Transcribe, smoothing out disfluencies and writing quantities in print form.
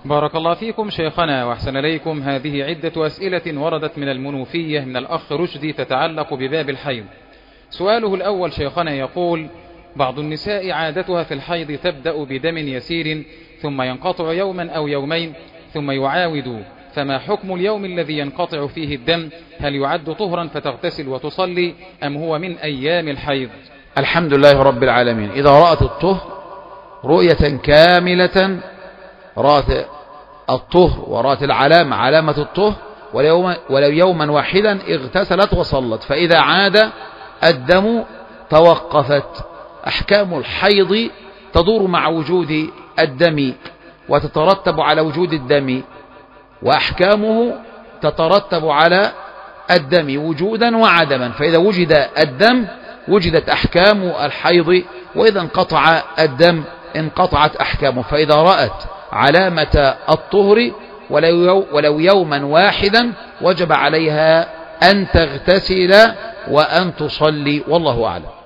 بارك الله فيكم شيخنا وأحسن إليكم. هذه عدة أسئلة وردت من المنوفية من الأخ رشدي تتعلق بباب الحيض. سؤاله الأول شيخنا يقول: بعض النساء عادتها في الحيض تبدأ بدم يسير ثم ينقطع يوما أو يومين ثم يعاود، فما حكم اليوم الذي ينقطع فيه الدم؟ هل يعد طهرا فتغتسل وتصلي أم هو من أيام الحيض؟ الحمد لله رب العالمين. إذا رأت الطهر رؤية كاملة، رأت الطهر ورأت علامة الطهر ولو يوما واحدا اغتسلت وصلت، فإذا عاد الدم توقفت. أحكام الحيض تدور مع وجود الدم وتترتب على وجود الدم، وأحكامه تترتب على الدم وجودا وعدما، فإذا وجد الدم وجدت أحكام الحيض، وإذا انقطع الدم انقطعت أحكامه. فإذا رأت علامة الطهر ولو يوما واحدا وجب عليها أن تغتسل وأن تصلي، والله أعلم.